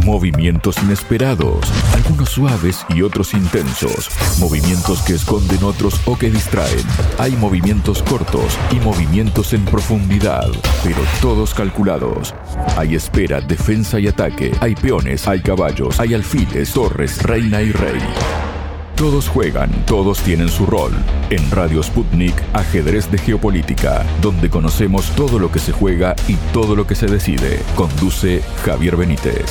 Movimientos inesperados, algunos suaves y otros intensos. Movimientos que esconden otros o que distraen. Hay movimientos cortos y movimientos en profundidad, pero todos calculados. Hay espera, defensa y ataque. Hay peones, hay caballos, hay alfiles, torres, reina y rey. Todos juegan, todos tienen su rol. En Radio Sputnik, Ajedrez de Geopolítica, donde conocemos todo lo que se juega y todo lo que se decide. Conduce Javier Benítez.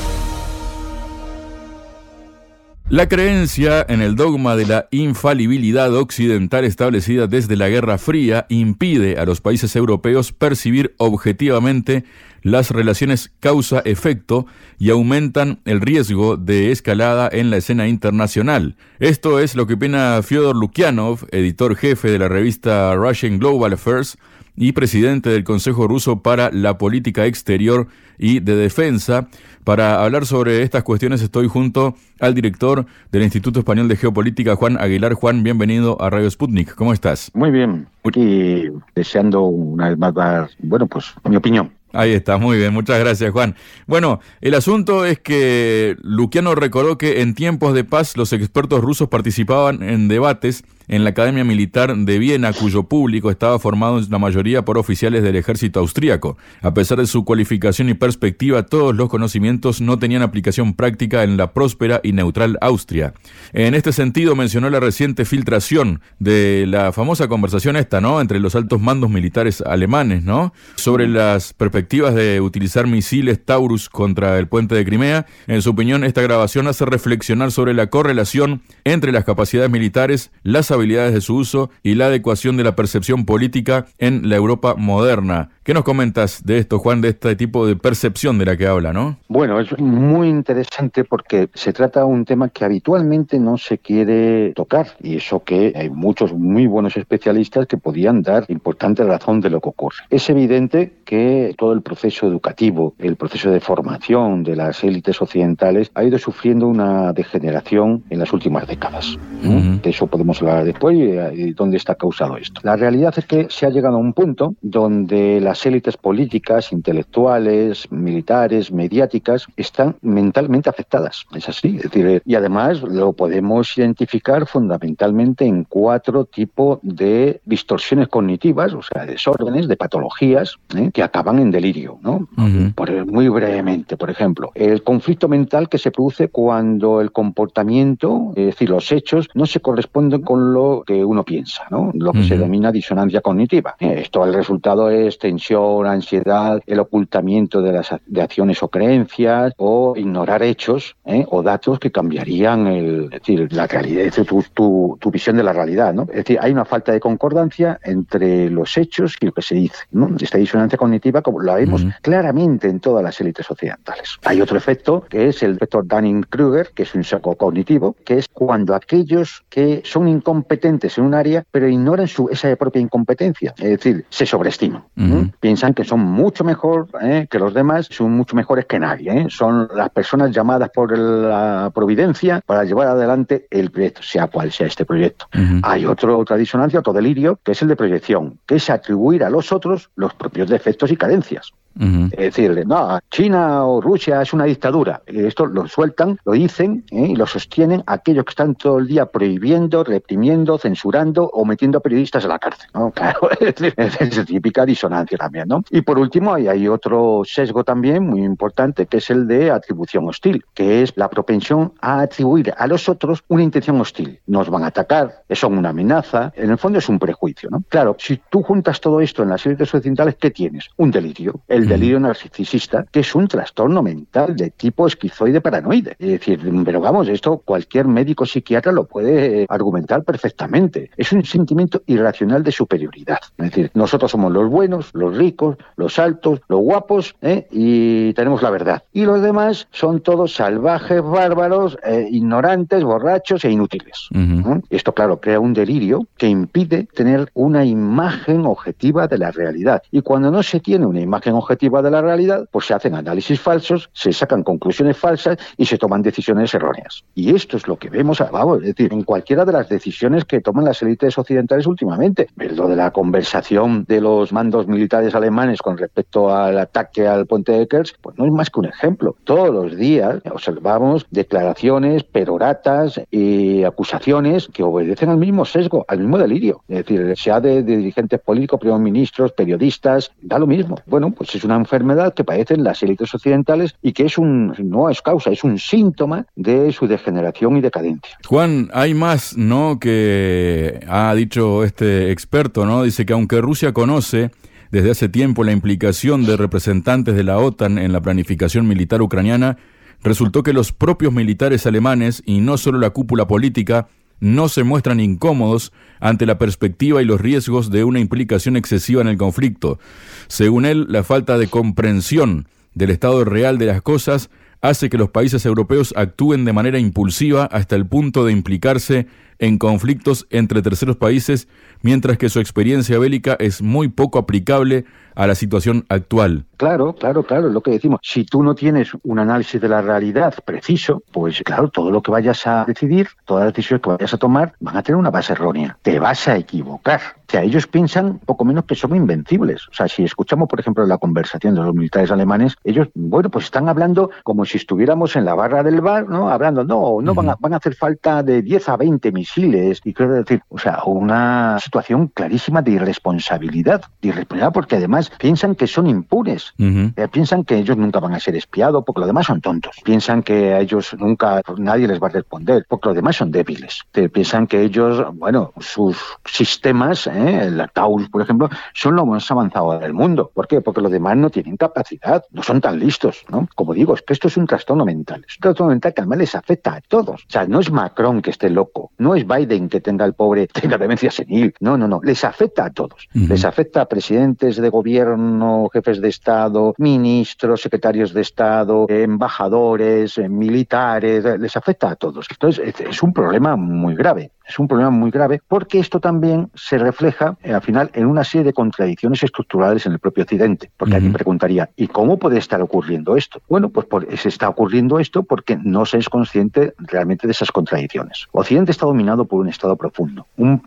La creencia en el dogma de la infalibilidad occidental establecida desde la Guerra Fría impide a los países europeos percibir objetivamente las relaciones causa-efecto y aumentan el riesgo de escalada en la escena internacional. Esto es lo que opina Fyodor Lukyanov, editor jefe de la revista Russian Global Affairs y presidente del Consejo Ruso para la Política Exterior y de Defensa. Para hablar sobre estas cuestiones estoy junto al director del Instituto Español de Geopolítica, Juan Aguilar. Juan, bienvenido a Radio Sputnik. ¿Cómo estás? Muy bien. Y deseando una vez más dar, mi opinión. Ahí está, muy bien, muchas gracias, Juan. Bueno, el asunto es que Lukyanov recordó que en tiempos de paz los expertos rusos participaban en debates en la Academia Militar de Viena, cuyo público estaba formado en la mayoría por oficiales del ejército austríaco. A pesar de su cualificación y perspectiva, todos los conocimientos no tenían aplicación práctica en la próspera y neutral Austria. En este sentido, mencionó la reciente filtración de la famosa conversación entre los altos mandos militares alemanes, sobre las perspectivas de utilizar misiles Taurus contra el puente de Crimea. En su opinión, esta grabación hace reflexionar sobre la correlación entre las capacidades militares, las habilidades de su uso y la adecuación de la percepción política en la Europa moderna. ¿Qué nos comentas de esto, Juan, de este tipo de percepción de la que habla, no? Bueno, es muy interesante porque se trata de un tema que habitualmente no se quiere tocar, y eso que hay muchos muy buenos especialistas que podían dar importante razón de lo que ocurre. Es evidente que todo el proceso educativo, el proceso de formación de las élites occidentales ha ido sufriendo una degeneración en las últimas décadas. De eso podemos hablar después y dónde está causado esto. La realidad es que se ha llegado a un punto donde las élites políticas, intelectuales, militares, mediáticas están mentalmente afectadas. Es así. Es decir, y además lo podemos identificar fundamentalmente en 4 tipos de distorsiones cognitivas, o sea, desórdenes, de patologías que acaban en delirio, ¿no? Muy brevemente, por ejemplo, el conflicto mental que se produce cuando el comportamiento, es decir, los hechos, no se corresponden con lo que uno piensa, ¿no? Lo que se denomina disonancia cognitiva. Esto, el resultado es tensión, ansiedad, el ocultamiento de acciones o creencias, o ignorar hechos o datos que cambiarían la realidad, tu visión de la realidad, ¿no? Es decir, hay una falta de concordancia entre los hechos y lo que se dice, ¿no? Esta disonancia cognitiva, como la vemos claramente en todas las élites occidentales. Hay otro efecto, que es el efecto Dunning-Kruger, que es un sesgo cognitivo, que es cuando aquellos que son incompetentes en un área, pero ignoran esa propia incompetencia, es decir, se sobreestiman. Piensan que son mucho mejor que los demás, son mucho mejores que nadie. Son las personas llamadas por la providencia para llevar adelante el proyecto, sea cual sea este proyecto. Hay otra disonancia, otro delirio, que es el de proyección, que es atribuir a los otros los propios defectos y carencias. Es decir, no, China o Rusia es una dictadura. Esto lo sueltan, lo dicen y lo sostienen aquellos que están todo el día prohibiendo, reprimiendo, censurando o metiendo a periodistas en la cárcel, ¿no? Claro, es típica disonancia también, ¿no? Y por último, hay otro sesgo también muy importante, que es el de atribución hostil, que es la propensión a atribuir a los otros una intención hostil. Nos van a atacar, son una amenaza, en el fondo es un prejuicio, ¿no? Claro, si tú juntas todo esto en las élites occidentales, ¿qué tienes? Un delirio. El delirio narcisista, que es un trastorno mental de tipo esquizoide paranoide. Es decir, pero vamos, esto cualquier médico psiquiatra lo puede argumentar perfectamente. Es un sentimiento irracional de superioridad. Es decir, nosotros somos los buenos, los ricos, los altos, los guapos, y tenemos la verdad. Y los demás son todos salvajes, bárbaros, ignorantes, borrachos e inútiles. Esto, claro, crea un delirio que impide tener una imagen objetiva de la realidad. Y cuando no se tiene una imagen objetiva objetiva de la realidad, pues se hacen análisis falsos, se sacan conclusiones falsas y se toman decisiones erróneas. Y esto es lo que vemos, vamos, es decir, en cualquiera de las decisiones que toman las élites occidentales últimamente. Lo de la conversación de los mandos militares alemanes con respecto al ataque al puente de Kerch, pues no es más que un ejemplo. Todos los días observamos declaraciones, peroratas y acusaciones que obedecen al mismo sesgo, al mismo delirio. Es decir, sea de dirigentes políticos, primeros ministros, periodistas, da lo mismo. Bueno, pues es una enfermedad que padecen las élites occidentales y que no es causa, es un síntoma de su degeneración y decadencia. Juan, hay más, ¿no?, que ha dicho este experto, ¿no? Dice que aunque Rusia conoce desde hace tiempo la implicación de representantes de la OTAN en la planificación militar ucraniana, resultó que los propios militares alemanes, y no solo la cúpula política, no se muestran incómodos ante la perspectiva y los riesgos de una implicación excesiva en el conflicto. Según él, la falta de comprensión del estado real de las cosas hace que los países europeos actúen de manera impulsiva hasta el punto de implicarse en conflictos entre terceros países, mientras que su experiencia bélica es muy poco aplicable a la situación actual. Claro, es lo que decimos. Si tú no tienes un análisis de la realidad preciso, pues claro, todo lo que vayas a decidir, todas las decisiones que vayas a tomar, van a tener una base errónea. Te vas a equivocar. O sea, ellos piensan poco menos que son invencibles. O sea, si escuchamos, por ejemplo, la conversación de los militares alemanes, ellos, bueno, pues están hablando como si estuviéramos en la barra del bar, ¿no? Hablando, no van a hacer falta de 10 a 20 misiles. Y quiero decir, o sea, una situación clarísima de irresponsabilidad porque además piensan que son impunes. Piensan que ellos nunca van a ser espiados porque los demás son tontos. Piensan que a ellos nunca nadie les va a responder porque los demás son débiles. Piensan que ellos, bueno, sus sistemas, el Taurus, por ejemplo, son lo más avanzado del mundo. ¿Por qué? Porque los demás no tienen capacidad, no son tan listos, ¿no? Como digo, es que esto es un trastorno mental. Es un trastorno mental que además les afecta a todos. O sea, no es Macron que esté loco, no es Biden que tenga demencia senil. No, les afecta a todos. Les afecta a presidentes de gobierno, jefes de Estado, ministros, secretarios de Estado, embajadores, militares, les afecta a todos. Entonces, es un problema muy grave. Es un problema muy grave porque esto también se refleja, al final, en una serie de contradicciones estructurales en el propio Occidente. Porque alguien preguntaría, ¿y cómo puede estar ocurriendo esto? Bueno, pues se está ocurriendo esto porque no se es consciente realmente de esas contradicciones. Occidente está dominado por un estado profundo, un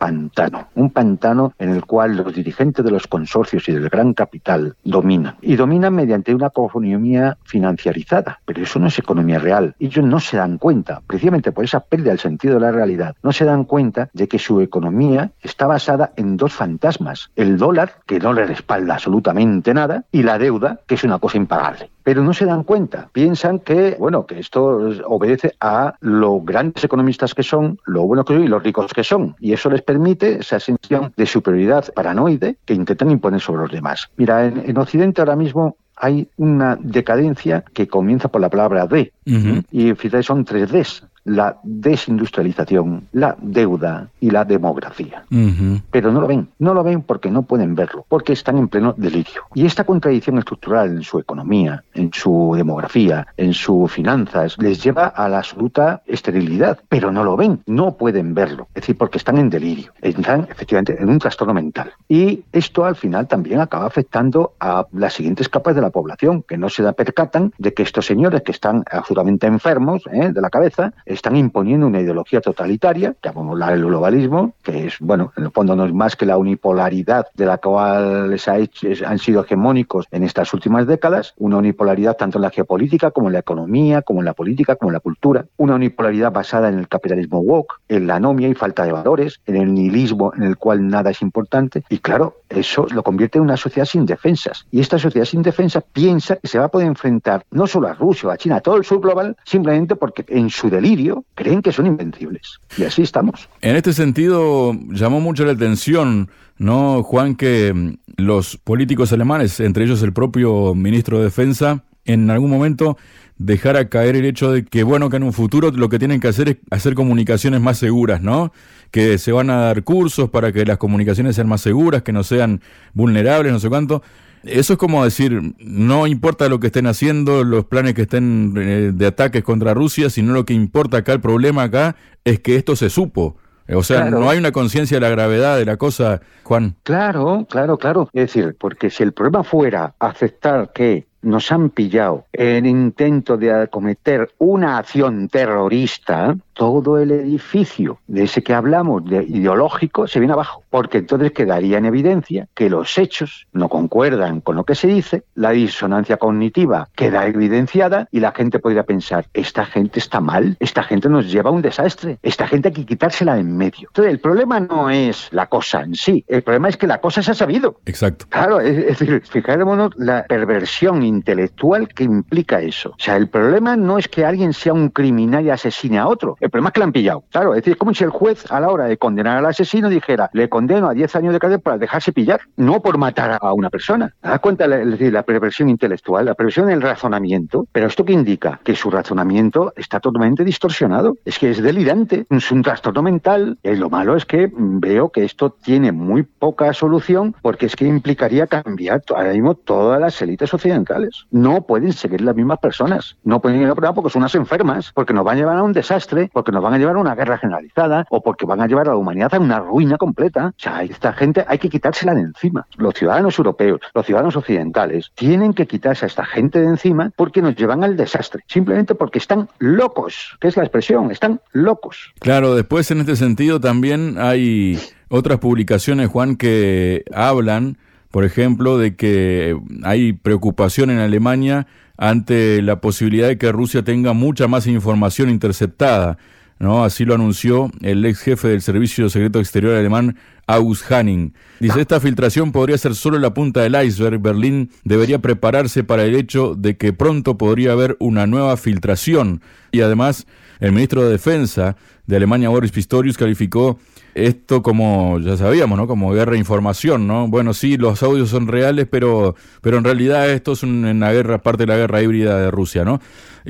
pantano en el cual los dirigentes de los consorcios y del gran capital dominan. Y dominan mediante una economía financiarizada. Pero eso no es economía real. Ellos no se dan cuenta, precisamente por esa pérdida del sentido de la realidad, no se dan cuenta de que su economía está basada en dos fantasmas: el dólar, que no le respalda absolutamente nada, y la deuda, que es una cosa impagable. Pero no se dan cuenta, piensan que, bueno, que esto obedece a los grandes economistas que son, lo buenos que son y los ricos que son, y eso les permite esa sensación de superioridad paranoide que intentan imponer sobre los demás. Mira, en Occidente ahora mismo hay una decadencia que comienza por la palabra D, y fíjate, son 3 Ds: la desindustrialización, la deuda y la demografía. Pero no lo ven porque no pueden verlo, porque están en pleno delirio. Y esta contradicción estructural en su economía, en su demografía, en sus finanzas, les lleva a la absoluta esterilidad, pero no lo ven, no pueden verlo, es decir, porque están en delirio, están efectivamente en un trastorno mental. Y esto al final también acaba afectando a las siguientes capas de la población, que no se percatan de que estos señores que están absolutamente enfermos de la cabeza, están imponiendo una ideología totalitaria, llamémosla el globalismo, que es, bueno, en el fondo no es más que la unipolaridad de la cual han sido hegemónicos en estas últimas décadas, una unipolaridad tanto en la geopolítica como en la economía, como en la política, como en la cultura, una unipolaridad basada en el capitalismo woke, en la anomia y falta de valores, en el nihilismo en el cual nada es importante, y claro, eso lo convierte en una sociedad sin defensas, y esta sociedad sin defensa piensa que se va a poder enfrentar no solo a Rusia o a China, a todo el sur global, simplemente porque en su delirio creen que son invencibles. Y así estamos. En este sentido, llamó mucho la atención, ¿no, Juan, que los políticos alemanes, entre ellos el propio ministro de Defensa, en algún momento dejara caer el hecho de que, bueno, que en un futuro lo que tienen que hacer es hacer comunicaciones más seguras, ¿no? Que se van a dar cursos para que las comunicaciones sean más seguras, que no sean vulnerables, no sé cuánto. Eso es como decir, no importa lo que estén haciendo, los planes que estén de ataques contra Rusia, sino lo que importa acá, el problema acá, es que esto se supo. O sea, claro. No hay una conciencia de la gravedad de la cosa, Juan. Claro. Es decir, porque si el problema fuera aceptar que nos han pillado en intento de cometer una acción terrorista, todo el edificio de ese que hablamos, de ideológico, se viene abajo, porque entonces quedaría en evidencia que los hechos no concuerdan con lo que se dice, la disonancia cognitiva queda evidenciada y la gente podría pensar, esta gente está mal, esta gente nos lleva a un desastre, esta gente hay que quitársela de en medio. Entonces el problema no es la cosa en sí, el problema es que la cosa se ha sabido. Exacto. Claro, es decir, fijémonos la perversión intelectual que implica eso. O sea, el problema no es que alguien sea un criminal y asesine a otro, el problema es que le han pillado. Claro, es decir, es como si el juez a la hora de condenar al asesino dijera, le condeno a 10 años de cárcel para dejarse pillar, no por matar a una persona. ¿Te das cuenta? Es decir, la perversión intelectual, la perversión del razonamiento, pero ¿esto qué indica? Que su razonamiento está totalmente distorsionado. Es que es delirante, es un trastorno mental. Y lo malo es que veo que esto tiene muy poca solución porque es que implicaría cambiar ahora mismo todas las élites occidentales. No pueden seguir las mismas personas. No pueden ir a programa porque son unas enfermas, porque nos van a llevar a un desastre, porque nos van a llevar a una guerra generalizada o porque van a llevar a la humanidad a una ruina completa. O sea, esta gente hay que quitársela de encima. Los ciudadanos europeos, los ciudadanos occidentales, tienen que quitarse a esta gente de encima porque nos llevan al desastre. Simplemente porque están locos, que es la expresión, están locos. Claro, después en este sentido también hay otras publicaciones, Juan, que hablan, por ejemplo, de que hay preocupación en Alemania ante la posibilidad de que Rusia tenga mucha más información interceptada, ¿no? Así lo anunció el ex jefe del Servicio Secreto Exterior alemán, August Hanning. Dice, esta filtración podría ser solo la punta del iceberg. Berlín debería prepararse para el hecho de que pronto podría haber una nueva filtración. Y además, el ministro de Defensa de Alemania, Boris Pistorius, calificó esto como, ya sabíamos, ¿no? Como guerra de información, ¿no? Bueno, sí, los audios son reales, pero en realidad esto es una guerra, parte de la guerra híbrida de Rusia, ¿no?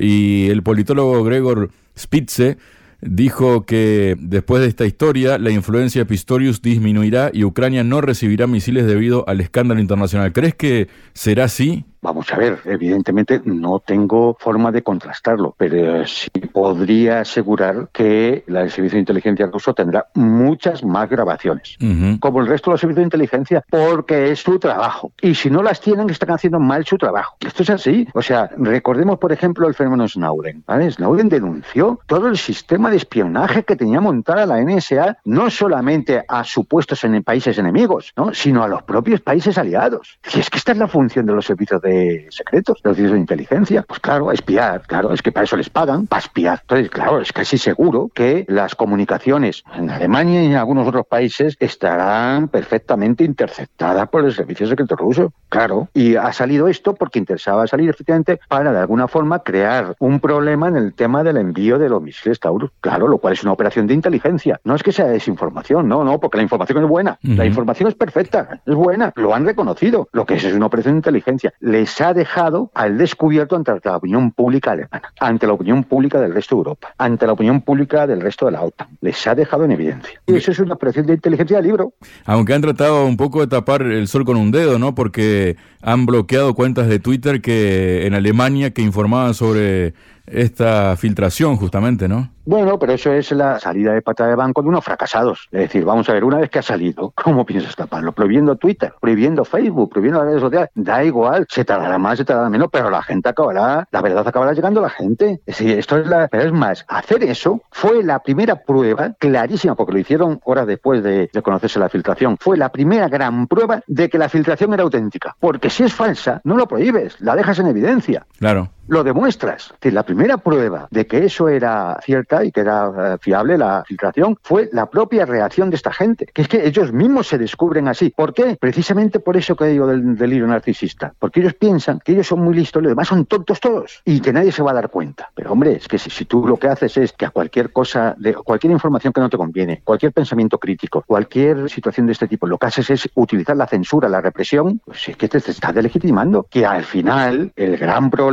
Y el politólogo Gregor Spitze dijo que después de esta historia, la influencia de Pistorius disminuirá y Ucrania no recibirá misiles debido al escándalo internacional. ¿Crees que será así? Vamos a ver, evidentemente no tengo forma de contrastarlo, pero sí podría asegurar que el Servicio de Inteligencia ruso tendrá muchas más grabaciones, como el resto de los servicios de inteligencia, porque es su trabajo. Y si no las tienen, están haciendo mal su trabajo. Esto es así. O sea, recordemos, por ejemplo, el fenómeno Snowden, ¿vale? Snowden denunció todo el sistema de espionaje que tenía montada la NSA, no solamente a supuestos países enemigos, ¿no? Sino a los propios países aliados. Y es que esta es la función de los servicios de secretos, de los servicios de inteligencia. Pues claro, espiar, claro, es que para eso les pagan, para espiar. Entonces, claro, es casi seguro que las comunicaciones en Alemania y en algunos otros países estarán perfectamente interceptadas por el servicio secreto ruso. Claro. Y ha salido esto porque interesaba salir efectivamente para, de alguna forma, crear un problema en el tema del envío de los misiles Taurus. Claro, lo cual es una operación de inteligencia. No es que sea desinformación, no, porque la información es buena. La información es perfecta, es buena. Lo han reconocido. Lo que es una operación de inteligencia. Les ha dejado al descubierto ante la opinión pública alemana, ante la opinión pública del resto de Europa, ante la opinión pública del resto de la OTAN. Les ha dejado en evidencia. Y eso es una operación de inteligencia de libro. Aunque han tratado un poco de tapar el sol con un dedo, ¿no? Porque han bloqueado cuentas de Twitter que en Alemania que informaban sobre esta filtración justamente, ¿no? Bueno, pero eso es la salida de pata de banco de unos fracasados. Es decir, vamos a ver, una vez que ha salido, ¿cómo piensas taparlo? Prohibiendo Twitter, prohibiendo Facebook, prohibiendo las redes sociales. Da igual, se tardará más, se tardará menos, pero la verdad acabará llegando a la gente. Es decir, pero es más, hacer eso fue la primera prueba clarísima, porque lo hicieron horas después de conocerse la filtración. Fue la primera gran prueba de que la filtración era auténtica. Porque si es falsa, no lo prohíbes, la dejas en evidencia. Claro. Lo demuestras. Es decir, la primera prueba de que eso era cierta y que era fiable, la filtración, fue la propia reacción de esta gente. Que es que ellos mismos se descubren así. ¿Por qué? Precisamente por eso que digo del delirio narcisista. Porque ellos piensan que ellos son muy listos, los demás son tontos todos y que nadie se va a dar cuenta. Pero hombre, es que si tú lo que haces es que a cualquier cosa, cualquier información que no te conviene, cualquier pensamiento crítico, cualquier situación de este tipo, lo que haces es utilizar la censura, la represión, pues es que te estás delegitimando. Que al final, el gran problema que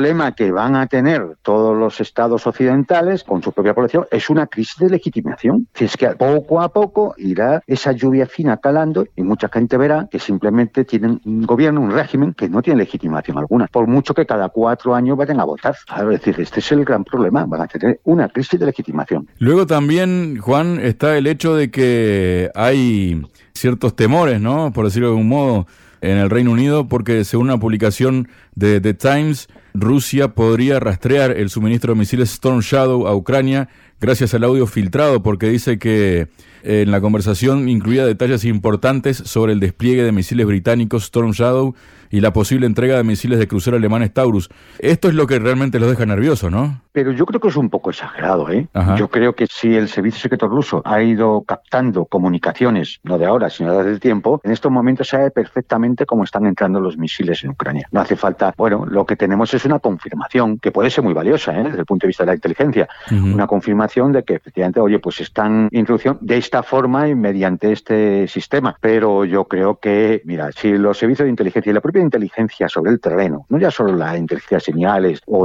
que van a tener todos los estados occidentales con su propia población es una crisis de legitimación. Es que poco a poco irá esa lluvia fina calando y mucha gente verá que simplemente tienen un gobierno, un régimen que no tiene legitimación alguna, por mucho que cada 4 años vayan a votar. Es decir, este es el gran problema, van a tener una crisis de legitimación. Luego también, Juan, está el hecho de que hay ciertos temores, ¿no?, por decirlo de algún modo, en el Reino Unido, porque según una publicación de The Times, Rusia podría rastrear el suministro de misiles Storm Shadow a Ucrania gracias al audio filtrado, porque dice que en la conversación incluía detalles importantes sobre el despliegue de misiles británicos Storm Shadow y la posible entrega de misiles de crucero alemanes Taurus. Esto es lo que realmente los deja nerviosos, ¿no? Pero yo creo que es un poco exagerado, ¿eh? Ajá. Yo creo que si el servicio secreto ruso ha ido captando comunicaciones, no de ahora, sino desde el tiempo, en estos momentos sabe perfectamente cómo están entrando los misiles en Ucrania. No hace falta, bueno, lo que tenemos es una confirmación, que puede ser muy valiosa, desde el punto de vista de la inteligencia, una confirmación de que efectivamente, oye, pues están introducción de esta forma y mediante este sistema. Pero yo creo que, mira, si los servicios de inteligencia y la propia inteligencia sobre el terreno, no ya solo la inteligencia de señales o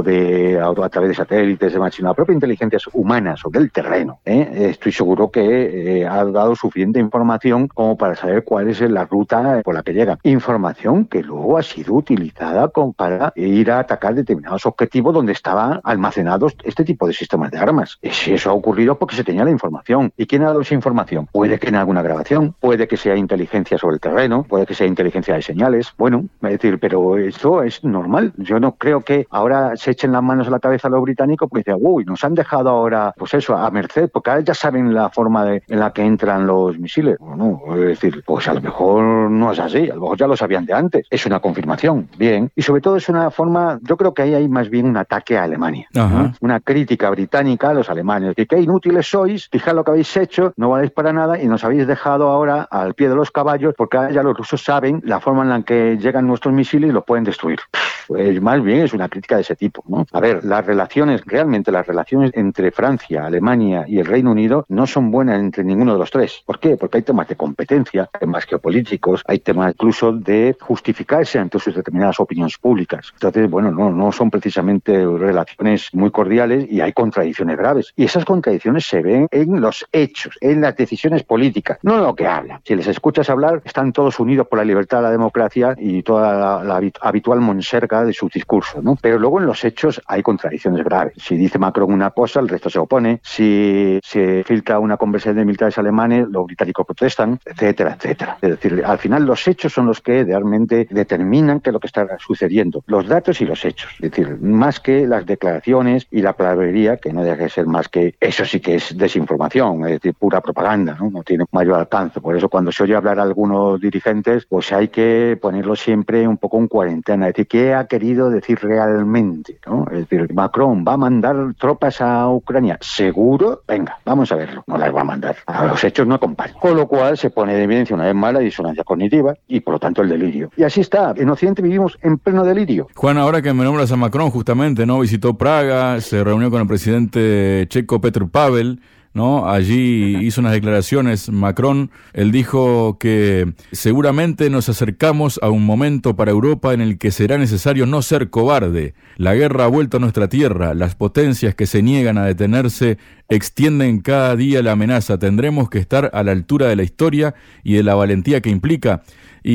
a través de satélites, sino la propia inteligencia humana sobre el terreno, estoy seguro que ha dado suficiente información como para saber cuál es la ruta por la que llega. Información que luego ha sido utilizada para ir a atacar determinados objetivos donde estaban almacenados este tipo de sistemas de armas. Si eso ha ocurrido porque se tenía la información. ¿Y quién ha dado esa información? Puede que en alguna grabación, puede que sea inteligencia sobre el terreno, puede que sea inteligencia de señales. Bueno, es decir, pero eso es normal. Yo no creo que ahora se echen las manos a la cabeza a los británicos porque dicen, uy, nos han dejado ahora, pues eso, a merced, porque ahora ya saben la forma en la que entran los misiles. Bueno, es decir, pues a lo mejor no es así, a lo mejor ya lo sabían de antes. Es una confirmación, bien. Y sobre todo es una forma, yo creo que ahí hay más bien un ataque a Alemania, ¿no? Una crítica británica a los alemanes, que qué inútiles sois, fijad lo que habéis hecho, no valéis para nada y nos habéis dejado ahora al pie de los caballos porque ahora ya los rusos saben la forma en la que llegan nuestros misiles y los pueden destruir. Pues más bien es una crítica de ese tipo, ¿no? A ver, realmente las relaciones entre Francia, Alemania y el Reino Unido no son buenas entre ninguno de los tres. ¿Por qué? Porque hay temas de competencia, temas geopolíticos, hay temas incluso de justificarse ante sus determinadas opiniones públicas. Entonces, bueno, no son precisamente relaciones muy cordiales y hay contradicciones graves. Y esas contradicciones se ven en los hechos, en las decisiones políticas, no en lo que hablan. Si les escuchas hablar, están todos unidos por la libertad, la democracia y toda la habitual monserga de su discurso, ¿no? Pero luego en los hechos hay contradicciones graves. Si dice Macron una cosa, el resto se opone. Si se filtra una conversación de militares alemanes, los británicos protestan, etcétera, etcétera. Es decir, al final los hechos son los que realmente determinan qué es lo que está sucediendo. Los datos y los hechos. Es decir, más que las declaraciones y la palabrería, que no deja de ser más que, eso sí que es desinformación, es decir, pura propaganda, ¿no? No tiene mayor alcance. Por eso cuando se oye hablar a algunos dirigentes, pues hay que ponerlo siempre un poco en cuarentena. Es decir, ¿qué ha querido decir realmente, ¿no? Es decir, Macron va a mandar tropas a Ucrania, ¿seguro? Venga, vamos a verlo. No las va a mandar. A los hechos no acompañan. Con lo cual se pone de evidencia una vez más la disonancia cognitiva y por lo tanto el delirio. Y así está. En Occidente vivimos en pleno delirio. Juan, ahora que me nombras a Macron, justamente, ¿no? Visitó Praga, se reunió con el presidente checo Petr Pavel, ¿no? Allí hizo unas declaraciones Macron. Él dijo que seguramente nos acercamos a un momento para Europa en el que será necesario no ser cobarde. La guerra ha vuelto a nuestra tierra. Las potencias que se niegan a detenerse extienden cada día la amenaza. Tendremos que estar a la altura de la historia y de la valentía que implica.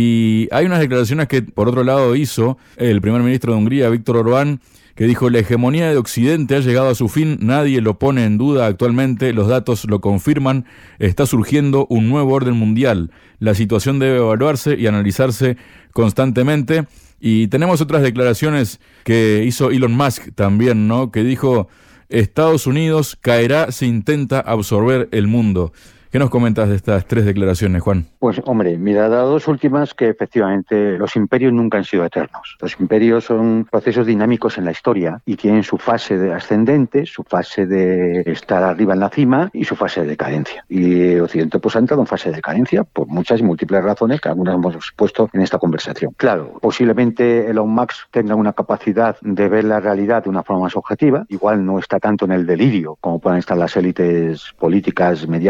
Y hay unas declaraciones que, por otro lado, hizo el primer ministro de Hungría, Viktor Orbán, que dijo: la hegemonía de Occidente ha llegado a su fin, nadie lo pone en duda actualmente, los datos lo confirman, está surgiendo un nuevo orden mundial. La situación debe evaluarse y analizarse constantemente. Y tenemos otras declaraciones que hizo Elon Musk también, ¿no? Que dijo: Estados Unidos caerá si intenta absorber el mundo. ¿Qué nos comentas de estas tres declaraciones, Juan? Pues, hombre, mira, las dos últimas que efectivamente los imperios nunca han sido eternos. Los imperios son procesos dinámicos en la historia y tienen su fase de ascendente, su fase de estar arriba en la cima y su fase de decadencia. Y Occidente pues ha entrado en fase de decadencia por muchas y múltiples razones que algunas hemos expuesto en esta conversación. Claro, posiblemente Elon Musk tenga una capacidad de ver la realidad de una forma más objetiva. Igual no está tanto en el delirio como puedan estar las élites políticas, mediáticas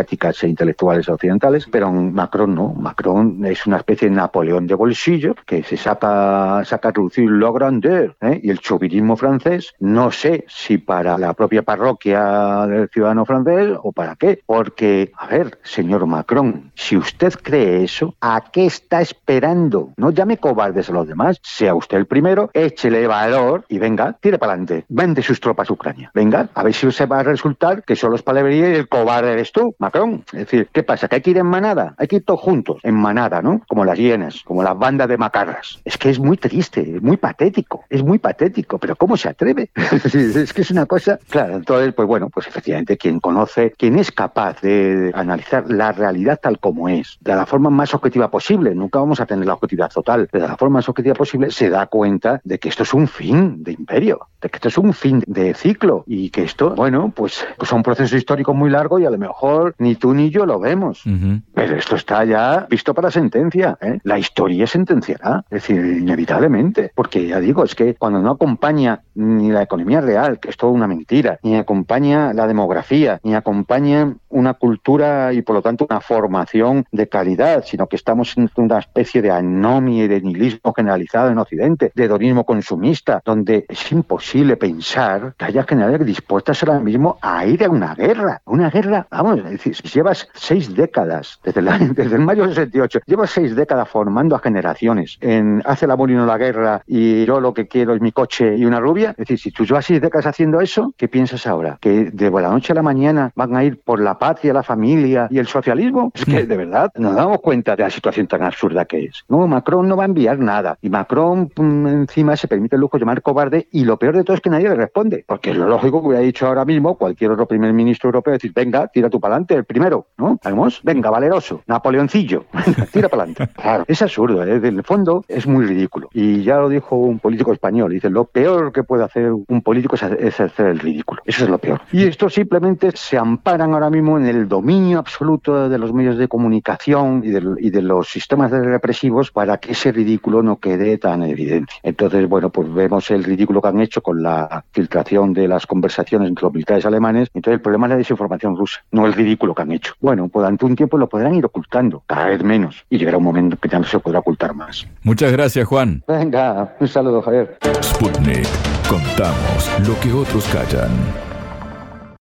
e intelectuales occidentales, pero Macron no. Macron es una especie de Napoleón de bolsillo que se saca a reducir la grandeur, y el chauvinismo francés, no sé si para la propia parroquia del ciudadano francés o para qué, porque, a ver, señor Macron, si usted cree eso, ¿a qué está esperando? No llame cobardes a los demás, sea usted el primero, échele valor y venga, tire para adelante, vende sus tropas a Ucrania, venga, a ver si se va a resultar que solo es palabrería y el cobarde eres tú, Macron. Es decir, ¿qué pasa? ¿Que hay que ir en manada? Hay que ir todos juntos, en manada, ¿no? Como las hienas, como las bandas de macarras. Es que es muy triste, es muy patético, pero ¿cómo se atreve? Es que es una cosa, claro, entonces, pues bueno, pues efectivamente quien es capaz de analizar la realidad tal como es, de la forma más objetiva posible, nunca vamos a tener la objetividad total, pero de la forma más objetiva posible se da cuenta de que esto es un fin de imperio, de que esto es un fin de ciclo y que esto, bueno, pues es un proceso histórico muy largo y a lo mejor ni tú ni yo lo vemos. Pero esto está ya visto para sentencia, ¿eh? La historia sentenciará, es decir, inevitablemente, porque ya digo, es que cuando no acompaña ni la economía real, que es toda una mentira, ni acompaña la demografía, ni acompaña una cultura y por lo tanto una formación de calidad, sino que estamos en una especie de anomia y de nihilismo generalizado en Occidente, de hedonismo consumista, donde es imposible pensar que haya generales dispuestas ahora mismo a ir a una guerra, vamos, es decir, si llevas 6 décadas, desde el mayo del 68, llevas 6 décadas formando a generaciones en hace el amor y no la guerra y yo lo que quiero es mi coche y una rubia, es decir, si tú llevas 6 décadas haciendo eso, ¿qué piensas ahora? ¿Que de la noche a la mañana van a ir por la patria, la familia y el socialismo? Es que de verdad nos damos cuenta de la situación tan absurda que es. No, Macron no va a enviar nada y Macron encima se permite el lujo de llamar cobarde y lo peor de todo es que nadie le responde, porque es lo lógico que hubiera dicho ahora mismo cualquier otro primer ministro europeo, decir, venga, tira tú para adelante, el primero, ¿no? Vamos, venga, valeroso, Napoleoncillo, tira para adelante. Claro, es absurdo, en el fondo es muy ridículo. Y ya lo dijo un político español, dice, lo peor que puede hacer un político es hacer el ridículo. Eso es lo peor. Y esto simplemente se amparan ahora mismo en el dominio absoluto de los medios de comunicación y de los sistemas represivos para que ese ridículo no quede tan evidente. Entonces, bueno, pues vemos el ridículo que han hecho con la filtración de las conversaciones entre los militares alemanes. Entonces el problema es la desinformación rusa, no el ridículo que han hecho. Bueno, pues durante un tiempo lo podrán ir ocultando, cada vez menos, y llegará un momento que ya no se podrá ocultar más. Muchas gracias, Juan. Venga, un saludo, Javier. Sputnik. Contamos lo que otros callan.